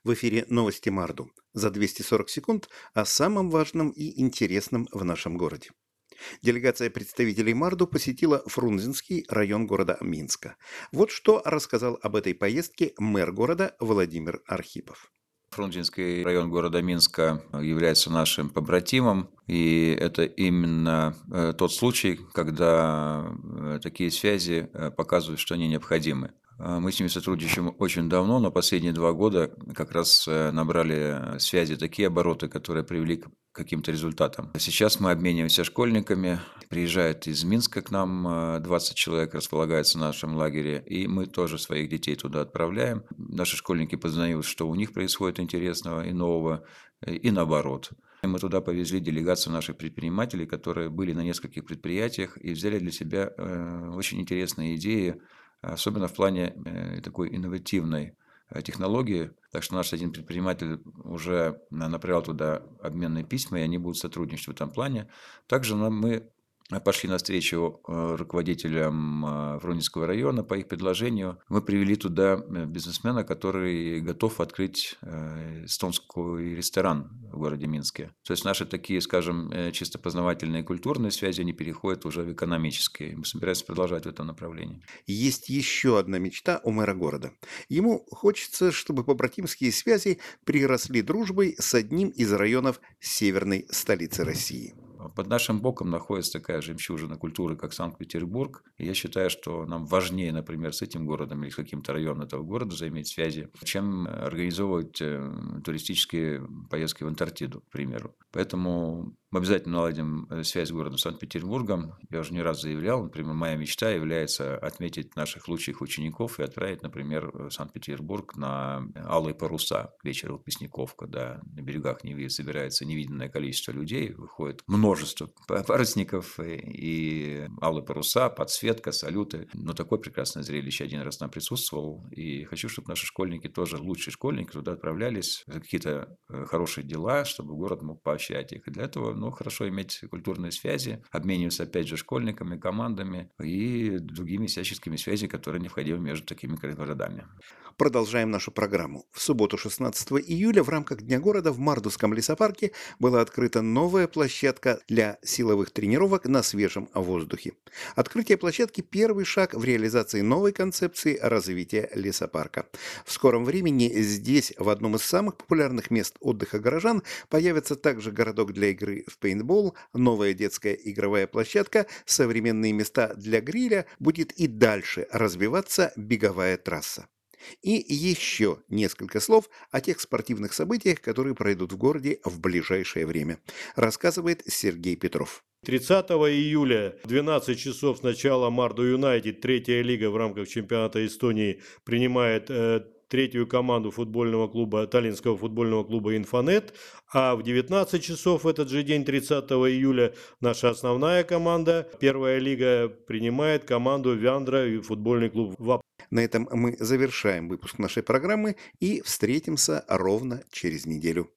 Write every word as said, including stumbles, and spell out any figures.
В эфире новости Марду. За двести сорок секунд о самом важном и интересном в нашем городе. Делегация представителей Марду посетила Фрунзенский район города Минска. Вот что рассказал об этой поездке мэр города Владимир Архипов. Фрунзенский район города Минска является нашим побратимом, и это именно э, тот случай, когда э, такие связи э, показывают, что они необходимы. А Мы с ними сотрудничаем очень давно, но последние два года как раз э, набрали связи такие обороты, которые привели к каким-то результатам. Сейчас мы обмениваемся школьниками. Приезжает из Минска к нам э, двадцать человек, располагается в нашем лагере, и мы тоже своих детей туда отправляем. Наши школьники познают, что у них происходит интересного и нового, э, и наоборот. Мы туда повезли делегацию наших предпринимателей, которые были на нескольких предприятиях и взяли для себя э, очень интересные идеи, особенно в плане э, такой инновативной э, технологии. Так что наш один предприниматель уже направлял туда обменные письма, и они будут сотрудничать в этом плане. Также нам- мы пошли навстречу э, руководителям э, Воронежского района по их предложению. Мы привели туда э, бизнесмена, который готов открыть э, эстонский ресторан в городе Минске. То есть наши такие, скажем, э, чисто познавательные культурные связи, они переходят уже в экономические. Мы собираемся продолжать в этом направлении. Есть еще одна мечта у мэра города. Ему хочется, чтобы побратимские связи приросли дружбой с одним из районов северной столицы России. Под нашим боком находится такая жемчужина культуры, как Санкт-Петербург. И я считаю, что нам важнее, например, с этим городом или с каким-то районом этого города заиметь связи, чем организовывать э, туристические поездки в Антарктиду, к примеру. Поэтому мы обязательно наладим э, связь с городом Санкт-Петербургом. Я уже не раз заявлял, например, моя мечта является отметить наших лучших учеников и отправить, например, в Санкт-Петербург на Алые паруса, вечер выпускников, когда на берегах Невы собирается невиданное количество людей, выходит множество парусников и, и алые паруса, подсветка, салюты. Но такое прекрасное зрелище один раз там присутствовал. И хочу, чтобы наши школьники, тоже лучшие школьники, туда отправлялись за какие-то э, хорошие дела, чтобы город мог поощрять их. И для этого ну, хорошо иметь культурные связи, обмениваться, опять же, школьниками, командами и другими всяческими связями, которые необходимы между такими городами. Продолжаем нашу программу. В субботу шестнадцатого июля в рамках Дня города в Мардовском лесопарке была открыта новая площадка для силовых тренировок на свежем воздухе. Открытие площадки – первый шаг в реализации новой концепции развития лесопарка. В скором времени здесь, в одном из самых популярных мест отдыха горожан, появится также городок для игры в пейнтбол, новая детская игровая площадка, современные места для гриля, будет и дальше развиваться беговая трасса. И еще несколько слов о тех спортивных событиях, которые пройдут в городе в ближайшее время, рассказывает Сергей Петров. тридцатого июля в двенадцать часов с начала Марду Юнайтед, третья лига в рамках чемпионата Эстонии, принимает э, третью команду футбольного клуба, Таллинского футбольного клуба «Инфонет», а в девятнадцать часов в этот же день, тридцатого июля, наша основная команда, первая лига, принимает команду Вяндра и футбольный клуб ВАП. На этом мы завершаем выпуск нашей программы и встретимся ровно через неделю.